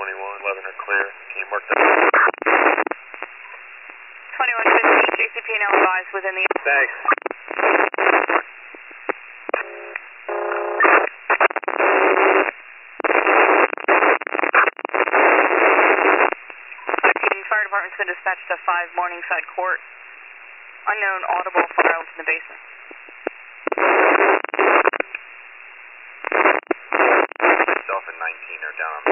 11 are clear. Can you mark that? 2150, JCP now advised within the... Thanks. Fire department's been dispatched to 5 Morningside Court. Unknown audible files in the basement. Myself and 19 are down on